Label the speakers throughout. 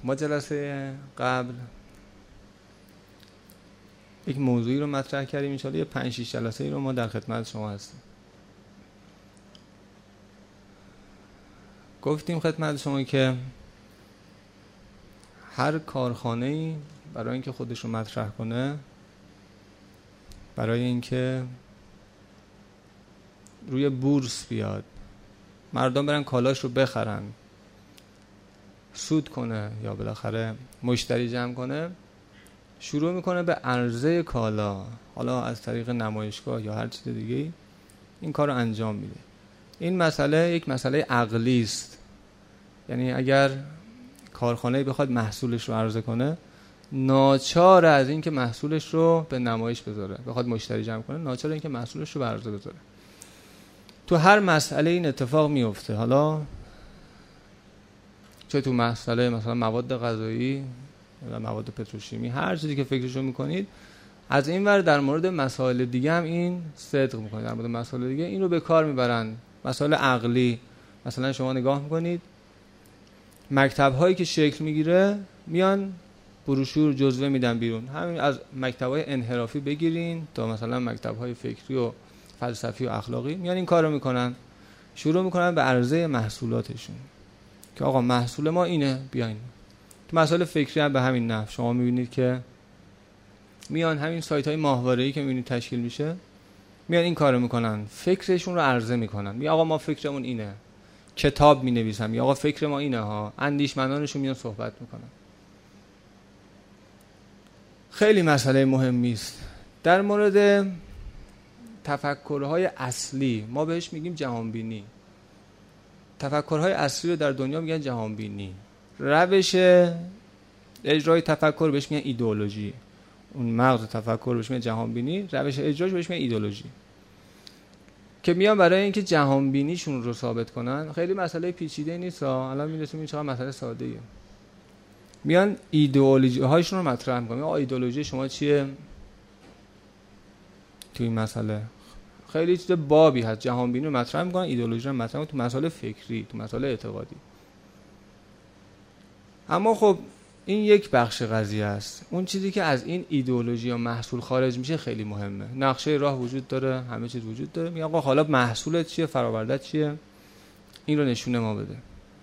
Speaker 1: ما جلسه قبل یک موضوعی رو مطرح کردیم، ان شاءالله یه 5-6 جلسه ای رو ما در خدمت شما هستیم. گفتیم خدمت شما که هر کارخانه‌ای برای اینکه خودش رو مطرح کنه، برای اینکه روی بورس بیاد، مردم برن کالاش رو بخرن، سود کنه یا بالاخره مشتری جمع کنه، شروع میکنه به عرضه کالا، حالا از طریق نمایشگاه یا هر چیز دیگه این کار رو انجام میده. این مسئله یک مسئله عقلی است. یعنی اگر کارخانه‌ای بخواد محصولش رو عرضه کنه، ناچار از این که محصولش رو به نمایش بذاره، بخواد مشتری جمع کنه، ناچار این که محصولش رو به عرضه بذاره. تو هر مسئله این اتفاق میفته. حالا چه تو مسئله مثلا مواد غذایی یا مواد پتروشیمی، هر چیزی که فکرشو میکنید، از این ور در مورد مسائل دیگه هم این صدق میکنه. در مورد مسائل دیگه این رو به کار میبرن، مسائل عقلی. مثلا شما نگاه میکنید مکتب هایی که شکل میگیره میان بروشور جزوه میدن بیرون، همین از مکتب های انحرافی بگیرین تا مثلا مکتب های فکری و فلسفی و اخلاقی، میان این کار رو میکنن، شروع میکنن به عرضه محصولاتشون که آقا محصول ما اینه، بیاین. تو مسائل فکری هم به همین نحو شما میبینید که میان همین سایت های ماهواره‌ای که میبینید تشکیل میشه، میان این کارو میکنن، فکرشون رو عرضه میکنن. میگه آقا ما فکرمون اینه، کتاب مینویسن، یا آقا فکر ما اینه ها، اندیشمندانشون میان صحبت میکنن. خیلی مسئله مهمی است. در مورد تفکرهای اصلی ما بهش میگیم جهانبینی. تفکرهای اصلی رو در دنیا میگن جهانبینی. روش اجرای تفکر بهش میگن ایدئولوژی. اون مغز تفکر بهش میگن جهانبینی، روش اجراش بهش میگن ایدئولوژی. که میان برای اینکه جهانبینیشون رو ثابت کنن، خیلی مسئله پیچیده نیست، الان میرسیم این چقدر مسئله ساده ایه. میان ایدئولوژی هاشون رو مطرح میکنن. ایدئولوژی شما چیه تو این مسئله؟ خیلی چیز بابی هست. جهانبینی رو مطرح میکنن، ایدئولوژی رو مطرح میکنن تو مسائل فکری، تو مسائل اعتقادی. اما خب این یک بخش قضیه است. اون چیزی که از این ایدئولوژی یا محصول خارج میشه خیلی مهمه. نقشه راه وجود داره، همه چیز وجود داره. میگه آقا حالا محصولت چیه، فرآوردت چیه، این رو نشونه ما بده.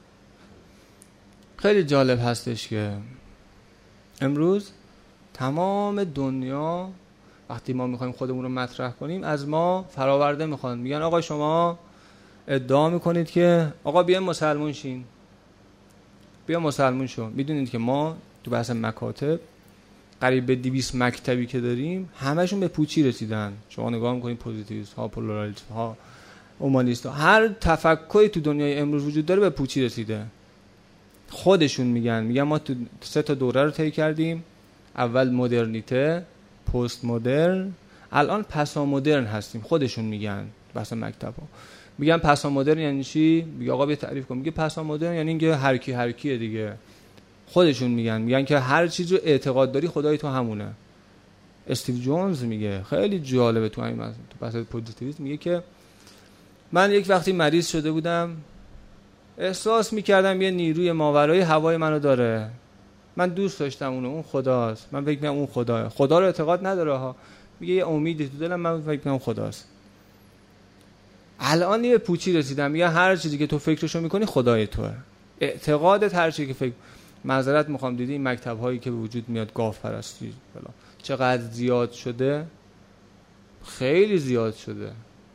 Speaker 1: خیلی جالب هستش که امروز تمام دنیا وقتی ما میخوایم خودمون رو مطرح کنیم، از ما فراورده میخوان. میگن آقا شما ادعا میکنید که آقا بیا مسلمون شین، بیا مسلمون شو. میدونید که ما تو بحث مکاتب قریب به 200 مکتبی که داریم، همشون به پوچی رسیدن. شما نگاه میکنید پوزیتیویست ها، پلورالیست ها، اومانیست ها، هر تفکری تو دنیای امروز وجود داره به پوچی رسیده. خودشون میگن ما تو 3 تا دوره رو طی کردیم. اول مدرنیته، پست مدرن، الان پسا مدرن هستیم. خودشون میگن بحث مکتب ها. میگن پسا مدرن یعنی چی؟ میگه آقا بیا تعریف کن. میگه پسا مدرن یعنی اینکه هر کیه دیگه. خودشون میگن که هر چیز رو اعتقاد داری خدای تو همونه. استیو جونز میگه، خیلی جالبه تو همین تو بحث پوزیتیویسم، میگه که من یک وقتی مریض شده بودم، احساس میکردم یه نیروی ماورای هوای منو داره، من دوست داشتم اون خداست. من فکر می‌کنم اون خداه. خدا رو اعتقاد نداره ها. میگه یه امیدی تو دلم، من فکر می‌کنم خداست. الان یه پوچی رسیدم، میگه هر چیزی که تو فکرشو میکنی خدای توه. اعتقادت هر چیزی که فکر. معذرت میخوام، دیدی این مکتب هایی که به وجود میاد، گاو پرستی بلا چقدر زیاد شده، خیلی زیاد شده.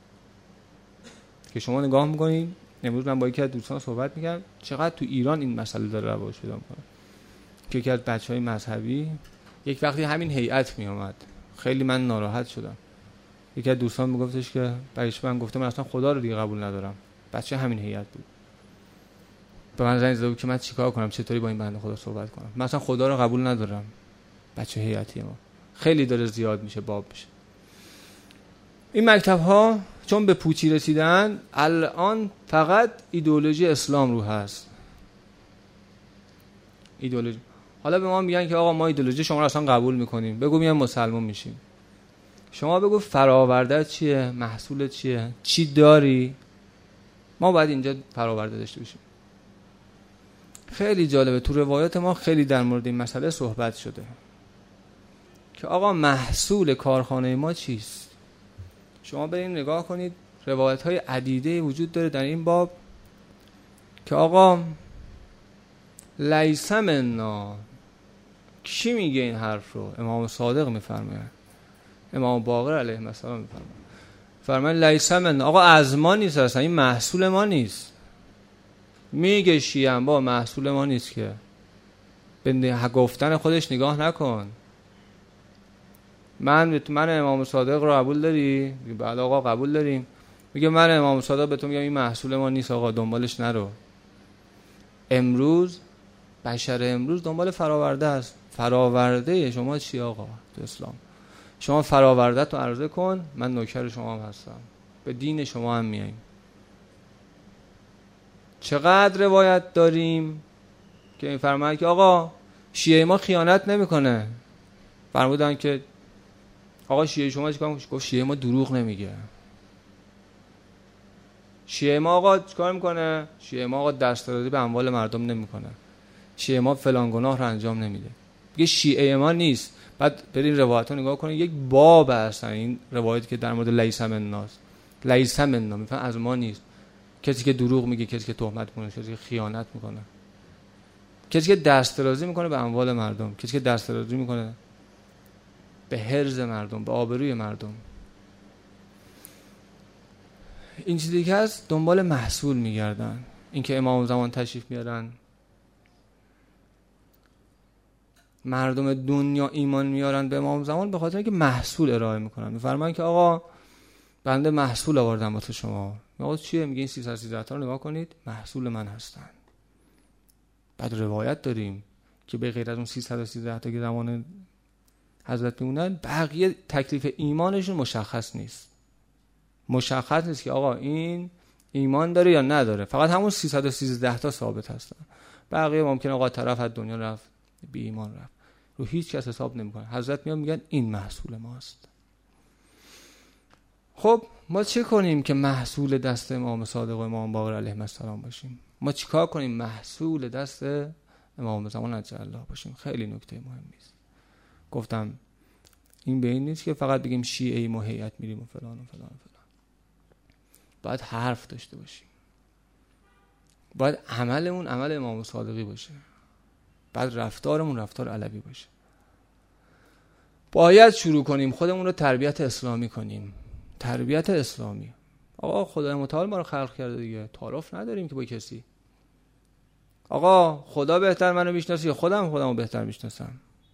Speaker 1: که شما نگاه میکنید، امروز من با یکی از دوستان صحبت میکردم، چقدر تو ایران این مسئله داره رواج پیدا میکنه. که یکی از بچهای مذهبی یک وقتی همین هیئت میومد، خیلی من ناراحت شدم. یکی از دوستان میگفتش که برایش من گفتم من اصلا خدا رو دیگه قبول ندارم. بچه همین هیئت بود. به من زنگ زد که من چیکار کنم، چطوری با این بنده خدا صحبت کنم. من اصلا خدا رو قبول ندارم. بچه هیئتی ما خیلی داره زیاد میشه، باب میشه. این مکتب ها چون به پوچی رسیدن، الان فقط ایدئولوژی اسلام رو هست. ایدئولوژی. حالا به ما میگن که آقا ما ایدئولوژی شما رو اصلا قبول میکنیم، بگو میام مسلمان میشیم. شما بگو فراورده چیه، محصول چیه، چی داری؟ ما باید اینجا فراورده داشته باشیم. خیلی جالبه، تو روایات ما خیلی در مورد این مسئله صحبت شده که آقا محصول کارخانه ما چیست. شما برین نگاه کنید، روایت های عدیده وجود داره در این باب که آقا لیس منا. کی میگه این حرف رو؟ امام صادق میفرماید، امام باقر علیه السلام میفرماید، فرمان لیس منا، آقا از ما نیست، اصلا این محصول ما نیست. میگه شیعه با محصول ما نیست که. به گفتن خودش نگاه نکن. من امام صادق رو قبول داری؟ بله آقا قبول داریم. میگه من امام صادق به تو میگم این محصول ما نیست آقا، دنبالش نرو. امروز بشر امروز دنبال فراورده است. فراورده شما چی آقا تو اسلام؟ شما فراورده تو عرضه کن، من نوکر شما هم هستم، به دین شما هم میاییم. چقدر روایت داریم که این فرماید که آقا شیعه ما خیانت نمیکنه. فرمودن که آقا شیعه شما چیکار میکنه؟ گفت شیعه ما دروغ نمیگه. شیعه ما آقا چیکار میکنه؟ شیعه ما آقا دسترسی به اموال مردم نمیکنه. شیعه ما فلان گناه رو انجام نمیده. میگه شیعه ما نیست. بعد برین روایت‌ها نگاه کنید، یک باب هستن این روایت که در مورد لیس منا، لیس منا میفهمن از ما نیست. کسی که دروغ میگه، کسی که تهمت میکنه، کسی که خیانت میکنه، کسی که دسترسی میکنه به اموال مردم، کسی که دسترسی میکنه به حرز مردم، به آبروی مردم. این چیزی که هست دنبال محصول میگردن. این که امام زمان تشریف میارن، مردم دنیا ایمان میارن به امام زمان به خاطر اینکه محصول ارائه میکنن. میفرمان که آقا بنده محصول آوردم واسه شما. آقا چیه؟ میگه این 313 تا رو نگاه کنید، محصول من هستن. بعد روایت داریم که به غیر از اون 313 تا که زمان حضرت میمونن، بقیه تکلیف ایمانشون مشخص نیست. مشخص نیست که آقا این ایمان داره یا نداره. فقط همون 313 تا ثابت هستن. بقیه ممکنه آقا طرف از دنیا رفت، بی ایمان رفت، رو هیچ کس حساب نمیکنه. حضرت میان میگن این محصول ماست. خب ما چه کنیم که محصول دست امام صادق و امام باقر علیهم السلام باشیم؟ ما چیکار کنیم محصول دست امام زمان عجل الله باشیم؟ خیلی نکته مهمی است. گفتم این به این نیست که فقط بگیم شیعه ما هیئت میریم و فلان و فلان و فلان. باید حرف داشته باشیم. باید عملمون عمل امام صادقی باشه. باید رفتارمون رفتار علوی باشه. باید شروع کنیم خودمون رو تربیت اسلامی کنیم. تربیت اسلامی. آقا خدای متعال ما رو خلق کرده دیگه، تعارف نداریم که با کسی. آقا خدا بهتر منو میشناسه یا خودمو بهتر میشناسم؟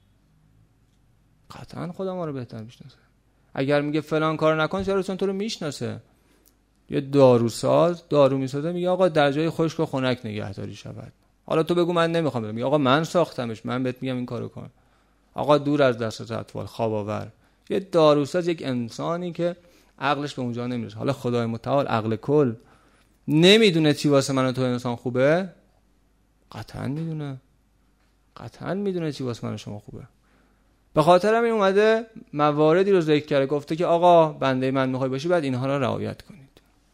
Speaker 1: قطعا خدا ما رو بهتر میشناسه. اگر میگه فلان کارو نکن، چرا؟ چون تو رو میشناسه. یه داروساز دارو میسازه، میگه آقا در جای خشک و خنک نگهداری شود. حالا تو بگو من نمیخوام، میگه آقا من ساختمش، من بهت میگم این کارو کن. آقا دور از دست اطفال، خواب آور. یه داروساز، یک انسانی که عقلش به اونجا نمیرسه. حالا خدای متعال عقل کل نمیدونه چی واسه من و تو انسان خوبه؟ قطعا میدونه. قطعا میدونه چی واسه من و شما خوبه. به خاطر همین اومده مواردی رو ذکر کرده، گفته که آقا بنده من میخوای باشی بعد اینها رو رعایت کنید.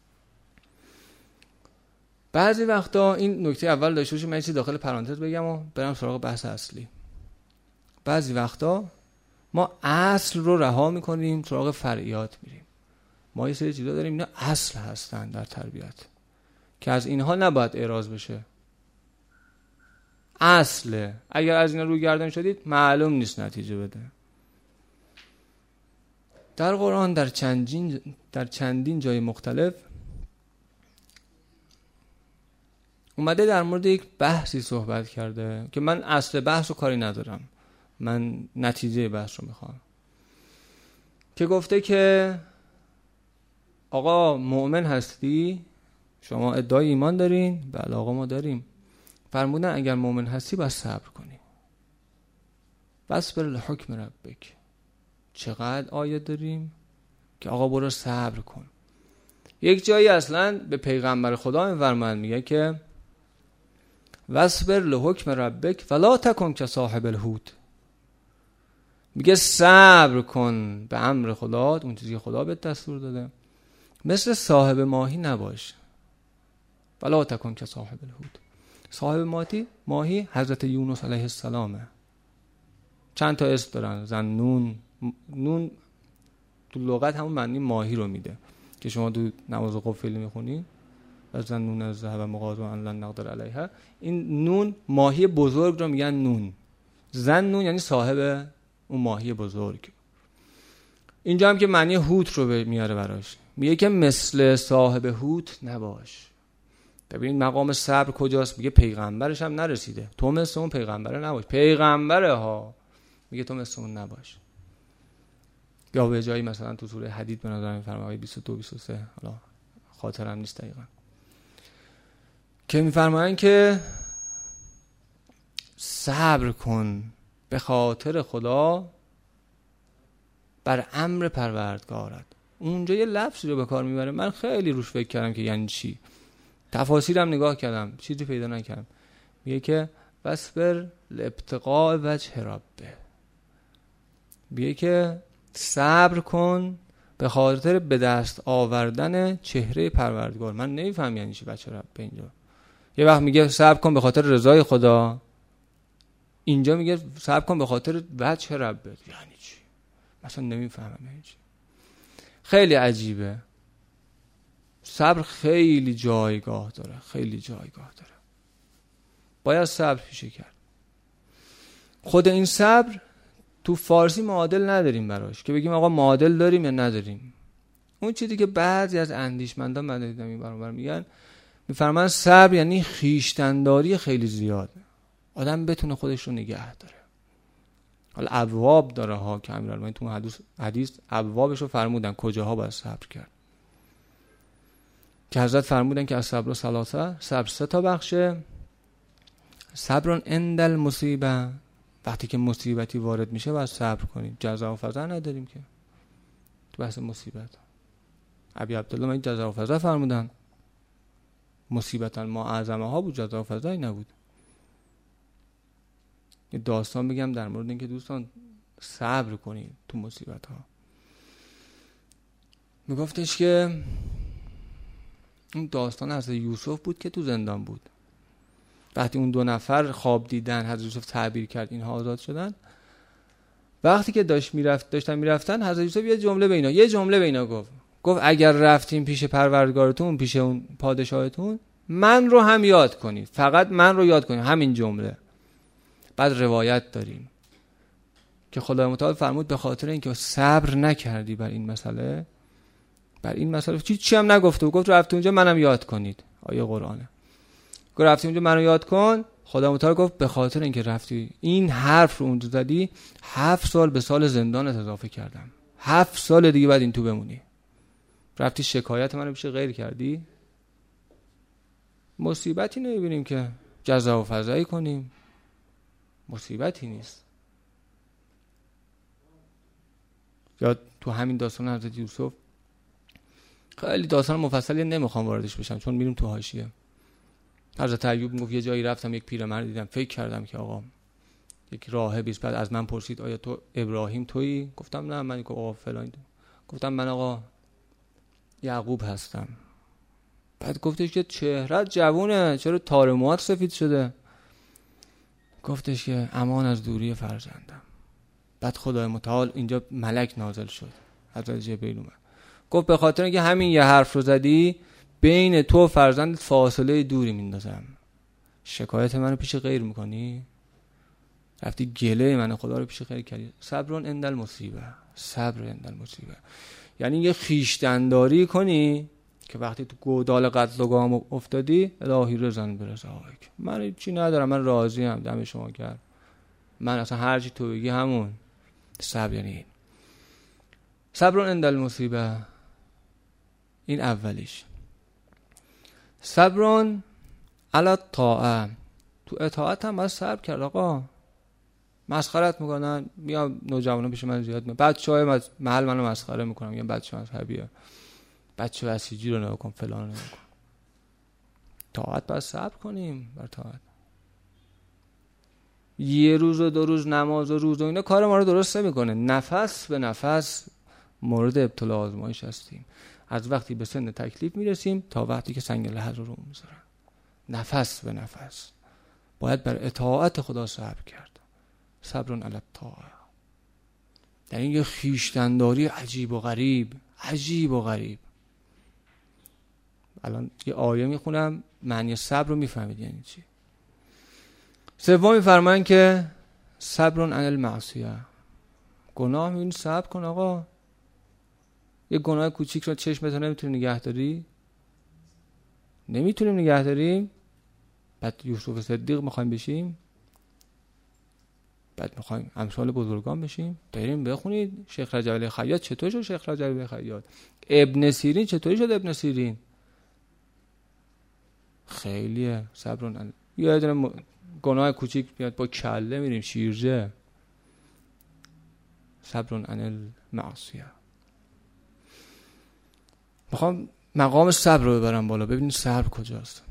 Speaker 1: بعضی وقتا این نکته اول داشته باشیم، من یه چیز داخل پرانتز بگم و برم سراغ بحث اصلی. بعضی وقتا ما اصل رو رها میکنیم، سراغ فرعیات میریم. ما یه سری چیزا داریم اینا اصل هستن در تربیت که از اینها نباید اعراض بشه. اصله. اگر از اینا روی گردن شدید معلوم نیست نتیجه بده. در قرآن در چندین جای مختلف اومده در مورد یک بحثی صحبت کرده که من اصل بحث رو کاری ندارم، من نتیجه بحث رو میخوام. که گفته که آقا مؤمن هستی؟ شما ادعای ایمان دارین؟ بله آقا ما داریم. فرمودن اگر مؤمن هستی باید صبر کنی. واصبر لحکم ربک. چقدر آیه داریم که آقا برو صبر کن. یک جایی اصلا به پیغمبر خدا میفرماید، میگه که واصبر لحکم ربک ولا تکن کصاحب الحوت. میگه صبر کن به امر خدا، اون چیزی که خدا بهت دستور داده، مثل صاحب ماهی نباش. ولا تکن کصاحب الحوت. صاحب ماهی حضرت یونس علیه السلامه. چند تا اسم دارن. زنون، نون تو لغت همون معنی ماهی رو میده که شما تو نماز قفل میخونی و زنون از ذهب مغاض ان لن نقدر علیها. این نون ماهی بزرگ رو میگن نون. زنون یعنی صاحب اون ماهی بزرگ. اینجا هم که معنی حوت رو میاره براش، میگه که مثل صاحب حوت نباش. ببین مقام صبر کجاست؟ میگه پیغمبرش هم نرسیده، تو مثل اون پیغمبره نباش. پیغمبره ها، میگه تو مثل اون نباش. یا به جایی مثلا تو سوره حدید به نظر میفرمایه 22 23 حالا خاطرم نیست دقیقاً، که میفرمایند که صبر کن به خاطر خدا بر امر پروردگارت. اونجا یه لفظی رو به کار میبره، من خیلی روش فکر کردم که یعنی چی. تفاسیرم نگاه کردم، چیزی پیدا نکردم. میگه که واصبر لابتغاء وجه ربه. میگه که صبر کن به خاطر به دست آوردن چهره پروردگار. من نمیفهم یعنی چی وجه ربه اینجا. یه وقت میگه صبر کن به خاطر رضای خدا، اینجا میگه صبر کن به خاطر وجه ربه. یعنی چی؟ مثلا نمیفهمم یعنی چی. خیلی عجیبه. صبر خیلی جایگاه داره، خیلی جایگاه داره. باید صبر پیشه کرد. خود این صبر تو فارسی معادل نداریم براش که بگیم آقا معادل داریم یا نداریم. اون چیزی که بعضی از اندیشمندان من دیدم این برابر میگن، میفرمان صبر یعنی خویشتن‌داری خیلی زیاد، آدم بتونه خودش رو نگه داره. حالا ابواب داره ها که امیرالمومنین تو حدیث ابوابش رو فرمودن کجاها باید صبر کرد، که حضرت فرمودن که از صبر ثلاثه، صبر 3 تا بخشه. صبر عند المصیبه، وقتی که مصیبتی وارد میشه باید صبر کنید. جزا و فضا نداریم که تو بحث مصیبت. ابی عبدالله من جزا و فضا فرمودن، مصیبتا ما اعظمه ها بود، جزا و فضایی نبود. یه داستان بگم در مورد اینکه دوستان صبر کنید تو مصیبت ها. میگفتش که این داستان حضرت یوسف بود که تو زندان بود. وقتی اون 2 نفر خواب دیدن، حضرت یوسف تعبیر کرد، اینها آزاد شدن. وقتی که داشتن میرفتن، حضرت یوسف یه جمله به اینا گفت اگر رفتیم پیش پروردگارتون، پیش اون پادشاهتون، من رو هم یاد کنید، فقط من رو یاد کنید. همین جمله. بعد روایت داریم که خدای متعال فرمود به خاطر اینکه صبر نکردی بر این مسئله چی هم نگفته و گفت رفتی اونجا منم یاد کنید. آیه قرآنه. گفت رفتی اونجا منو یاد کن. خدای متعال گفت به خاطر اینکه رفتی این حرف رو اونجا زدی 7 سال به سال زندانت اضافه کردم. 7 سال دیگه بعد این تو بمونی. رفتی شکایت منو پیش غیر کردی. مصیبتی نمیبینیم که جزا و فضایی کنیم. مصیبتی نیست. یا تو همین داستان حضرت یوسف، خیلی داستان مفصلی نمیخوام واردش بشم چون میریم تو حاشیه. حضرت ایوب میگفت یه جایی رفتم یک پیرمرد دیدم، فکر کردم که آقا یک راهبی است. بعد از من پرسید آیا تو ابراهیم تویی؟ گفتم نه. من آقا فلان. گفتم من آقا یعقوب هستم. بعد گفتش که چهرهت جوونه، چرا تار موهات سفید شده؟ گفتش که امان از دوری فرزندم. بعد خدای متعال اینجا ملک نازل شد، حضرت جبرئیل اومد گفت به خاطر اینکه همین یه حرف رو زدی بین تو و فرزندت فاصله دوری میندازم. شکایت منو پیش غیر میکنی، رفتی گله من خدا رو پیش غیر کردی. صبر عند المصیبه. صبر عند المصیبه یعنی یه خویشتن‌داری کنی که وقتی تو گودال قتل و گام افتادی الهی رضا برضاک، من چی ندارم، من راضیم، دم شما گرم، من اصلا هر چی تو بگی همون. صبر یعنی صبر عند المصیبه. این اولیش. صبر علی الطاعه. تو اطاعت هم باید صبر کرد. آقا مسخرت میکنن، میام نوجوانا پیش من زیاد میاد، بچه‌های محل منو مسخره میکنن، میگن بچه مذهبیه، بچه بسیجی رو نگاه کن، فلان رو نگاه کن. طاعت باید صبر کنیم بر طاعت. یه روز و 2 روز نماز و روز و اینا کار ما رو درست نمیکنه. نفس به نفس مورد ابتلا آزمایش هستیم. از وقتی به سن تکلیف میرسیم تا وقتی که سنگ لحد رو میذارن. نفس به نفس. باید بر اطاعت خدا صبر کرد. صبر علی الطاعه. در این یه خویشتن‌داری عجیب و غریب، عجیب و غریب. الان یه آیه میخونم معنی صبر رو میفهمید یعنی چی. سوم میفرمایند که صبر عن المعصیه. گناه میبینی صبر کن آقا. یه گناه کوچیک رو چشمت نمیتونی نگه داری؟ نمیتونیم نگه داریم. بعد یوسف صدیق میخوایم بشیم، بعد میخوایم امثال بزرگان بشیم. بریم بخونید شیخ رجب علیه خیاط چطور شد شیخ رجب علیه خیاط، ابن سیرین چطوری شد ابن سیرین. خیلیه صبر. یه دونه گناه کوچیک میاد با کله میریم شیرجه. صبر عن المعصیه. میخوام مقام صبر رو ببرم بالا، ببینید صبر کجاست.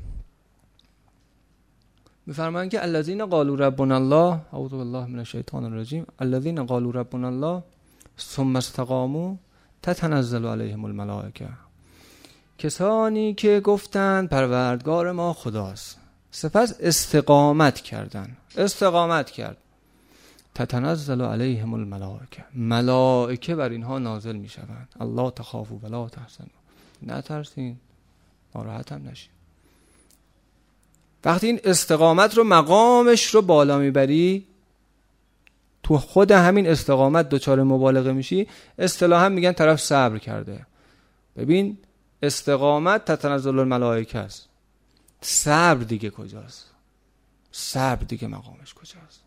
Speaker 1: میفرمایند که الذین قالوا ربنا الله، اعوذ بالله من الشیطان الرجیم، الذین قالوا ربنا الله ثم استقاموا تتنزل علیهم الملائکه. کسانی که گفتند پروردگار ما خداست، سپس استقامت کردند. استقامت کرد. تتنزل علیهم الملائکه. ملائکه بر اینها نازل میشوند. الله تخافوا ولا تحزنوا. نترسین، ناراحت هم نشین. وقتی این استقامت رو مقامش رو بالا میبری، تو خود همین استقامت دچار مبالغه میشی، اصطلاحا میگن طرف صبر کرده. ببین استقامت تتنزل الملائکه است. صبر دیگه کجاست؟ صبر دیگه مقامش کجاست؟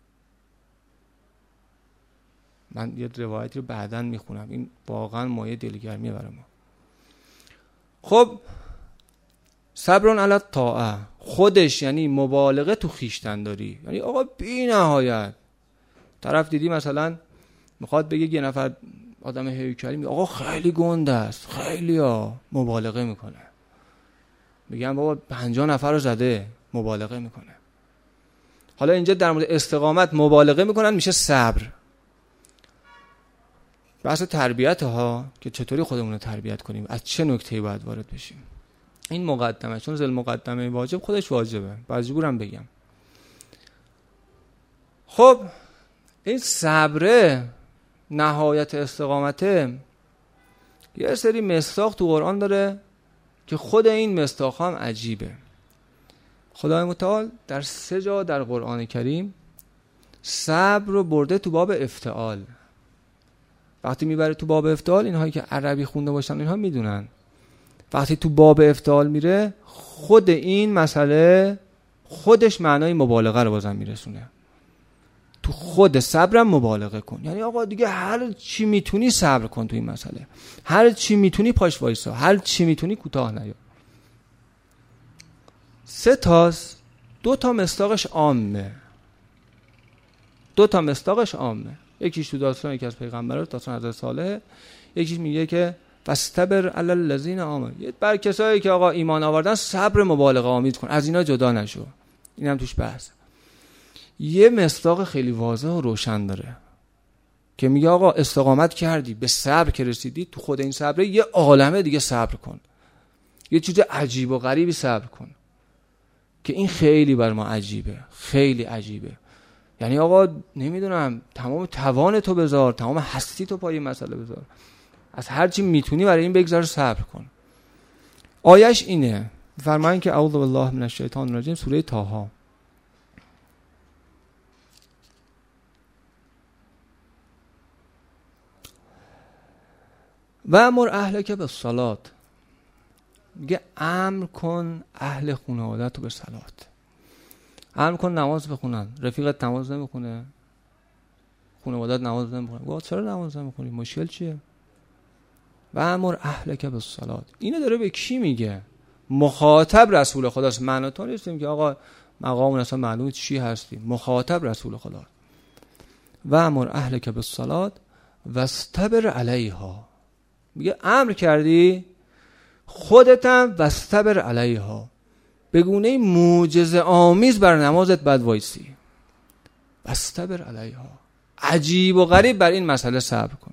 Speaker 1: من یه روایتی رو بعداً میخونم، این واقعا مایه دلگرمیه برای ما. خب صبر علی الطاعه خودش یعنی مبالغه تو خویشتن‌داری. یعنی آقا بی نهایت طرف دیدی مثلا میخواد بگه یه نفر آدم هیکلی، میگه آقا خیلی گنده است، خیلی ها، مبالغه میکنه. میگم بابا 50 نفر رو زده، مبالغه میکنه. حالا اینجا در مورد استقامت مبالغه میکنن، میشه صبر. بحث تربیت ها که چطوری خودمون رو تربیت کنیم، از چه نکته‌ای باید وارد بشیم. این مقدمه، چون ذل مقدمه واجب خودش واجبه، مجبورم بگم. خب این صبر نهایت استقامته. یه سری مصداق تو قرآن داره که خود این مصداق هم عجیبه. خدای متعال در 3 جا در قرآن کریم صبر رو برده تو باب افتعال. وقتی میبره تو باب افتعال، اینهایی که عربی خونده باشن اینها میدونن، وقتی تو باب افتعال میره خود این مسئله خودش معنای مبالغه رو بازم میرسونه. تو خود صبرم مبالغه کن، یعنی آقا دیگه هر چی میتونی صبر کن تو این مسئله، هر چی میتونی پاش وایسا، هر چی میتونی کوتاه نیا. 3 تاست، 2 تا مصداقش عامه. 2 تا مصداقش عامه. یکیش تو داستان یکی از پیغمبران، داستان حضرت صالح، یکیش میگه که فاستبر علی الذین آمنوا، بر کسایی که آقا ایمان آوردن صبر مبالغه آمیز کن، از اینا جدا نشو. اینم توش بحث. یه مصداق خیلی واضح و روشن داره که میگه آقا استقامت کردی، به صبر که رسیدی، تو خود این صبر یه عالمه دیگه صبر کن، یه چیز عجیب و غریبی صبر کن که این خیلی بر ما عجیبه، خیلی عجیبه. یعنی آقا نمیدونم تمام توان تو بذار، تمام هستی تو پای مسئله بذار، از هر چی میتونی برای این بگذار، صبر کن. آیش اینه، فرمایند که اعوذ بالله من الشیطان الرجیم، سوره طه. و امر اهلک بالصلاة، میگه امر کن اهل خانواده‌ت رو به صلات. امر کن نماز بخونن. رفیقت نماز نمیخونه، خانواده‌ت نماز نمیخونه، گفت چرا نماز نمیخونی، مشکل چیه؟ و امر اهلک بالصلاة، اینو داره به کی میگه؟ مخاطب رسول خداست. معنا تو نیستیم که آقا مقامون اصلا معلومه چی هستیم. مخاطب رسول خدا. و امر اهلک بالصلاة واستبر علیها، میگه امر کردی خودتم واستبر علیها، به گونه معجزه آمیز بر نمازت بعد وایسی. واستبر علیها، عجیب و غریب بر این مسئله صبر کن.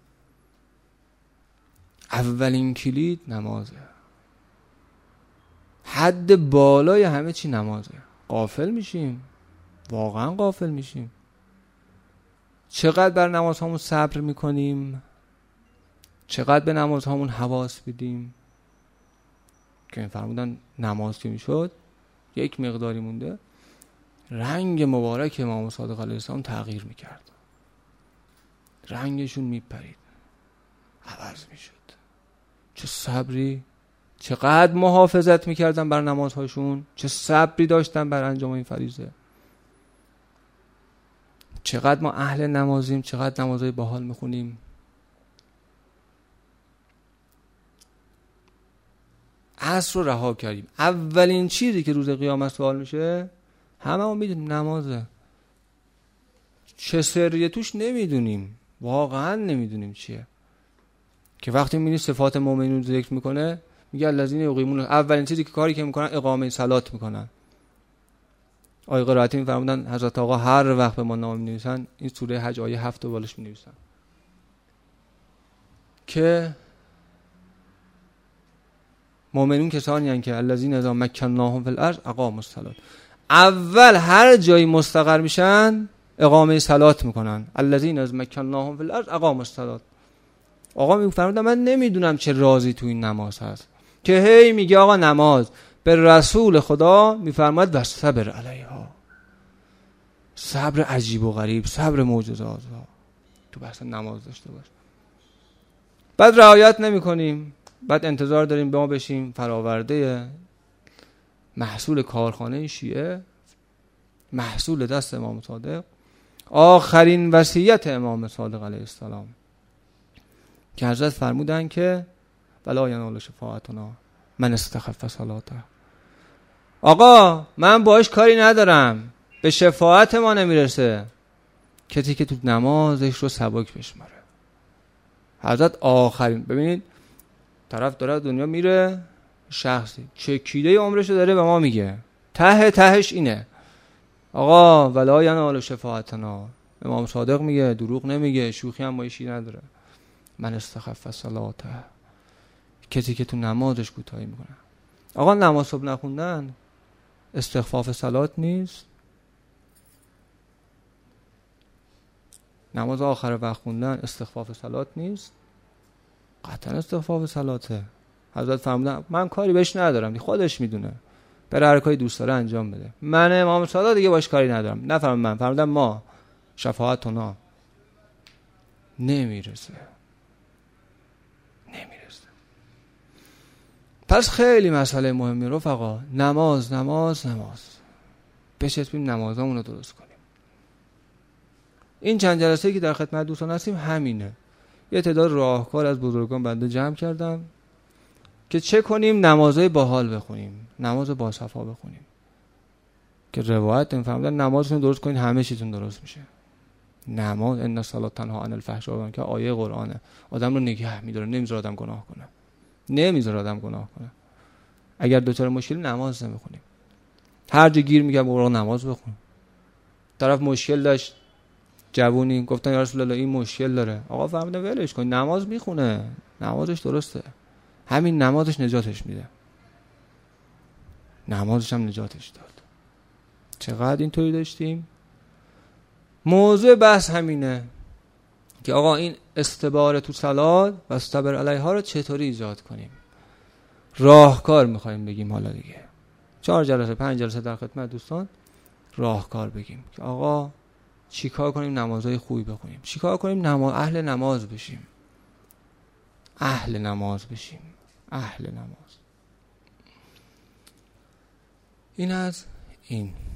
Speaker 1: اولین کلید نمازه، حد بالای همه چی نمازه. غافل میشیم، واقعا غافل میشیم. چقدر بر نمازهامون صبر میکنیم، چقدر به نمازهامون حواس بدیم. که این فرمودن نماز که میشد یک مقداری مونده رنگ مبارک امام صادق علیه السلام تغییر میکرد، رنگشون میپرید، عوض میشد. چه صبری، چقدر محافظت میکردن بر نمازهاشون، چه صبری داشتن بر انجام این فریضه. چقدر ما اهل نمازیم، چقدر نمازهای باحال میخونیم. عصر رو رها کردیم. اولین چیزی که روز قیامت سوال میشه، همه ما میدونیم نمازه. چه سریه توش نمیدونیم، واقعا نمیدونیم چیه. که وقتی میبینی صفات مؤمنین رو ذکر میکنه، میگه الذین یقیمون، اولین چیزی که کاری که میکنن اقامه صلات میکنن. آیه قرائتی میفرمودن حضرت آقا هر وقت به ما نام می‌نویسن این سوره حج آیه 7 رو بالش می‌نویسن که مؤمنون کسانی هستند که الذین اذا مکناهم فی الارض اقاموا الصلاه. اول هر جایی مستقر میشن اقامه صلات میکنن. الذین اذا مکناهم فی الارض اقاموا الصلاه. آقا میفرمودن من نمیدونم چه رازی تو این نماز هست که هی میگه آقا نماز. به رسول خدا میفرماد و صبر علیها، صبر عجیب و غریب، صبر معجزات تو بحث نماز داشته باش. بعد رعایت نمی کنیم، بعد انتظار داریم به ما بشیم فراورده محصول کارخانه شیعه، محصول دست امام صادق، آخرین وصیت امام صادق علیه السلام که حضرت فرمودن که ولا ینال شفاعتنا من استخف صلاته. آقا من باش کاری ندارم، به شفاعت ما نمیرسه کسی که تو نمازش رو سبک بشماره. حضرت آخرین، ببینید طرف داره دنیا میره، شخصی چکیده عمرش رو داره به ما میگه، تهش اینه آقا ولا ینال شفاعتنا. امام صادق میگه، دروغ نمیگه، شوخی هم بایشی نداره. من استخف صلاته، کسی که تو نمازش کوتاهی میکنه. آقا نماز صبح نخوندن استخفاف صلات نیست؟ نماز آخر وقت خوندن استخفاف صلات نیست؟ قطعا استخفاف صلاته. حضرت فرمودن من کاری بهش ندارم، خودش میدونه، بره هر کاری دوست داره انجام بده، من امام صادق دیگه باش کاری ندارم. نفرمودن من، فرمودن ما شفاعتنا نمیرسه. پس خیلی مسئله مهمی رفقا، نماز بچسبیم نمازامون رو درست کنیم. این چند جلسه‌ای که در خدمت دوستان هستیم همینه. یه تعداد راهکار از بزرگان بنده جمع کردم که چه کنیم نمازهای باحال بخونیم، نماز باصفا بخونیم. که روایت می‌فرمودن نمازتون درست کنید همه چیتون درست میشه. نماز ان الصلاه تنها عن الفحشاء و المنکر که آیه قرآنه، آدم رو نگه می‌داره، نمیذاره آدم گناه کنه. اگر دوچار مشکل نماز نمیخونیم، هر جا گیر میگم برو نماز بخون. طرف مشکل داشت، جوونی گفتن یا رسول الله این مشکل داره، آقا فرمودن ولش کن، نماز میخونه، نمازش درسته، همین نمازش نجاتش میده. نمازش هم نجاتش داد. چقدر اینطوری داشتیم. موضوع بحث همینه که آقا این استبار تو صلات و استبر علیها رو چطوری ایجاد کنیم. راهکار میخوایم بگیم. حالا دیگه 4 جلسه 5 جلسه در خدمت دوستان راهکار بگیم که آقا چیکار کنیم نمازهای خوبی بخونیم، چیکار کنیم اهل نماز بشیم. این از این.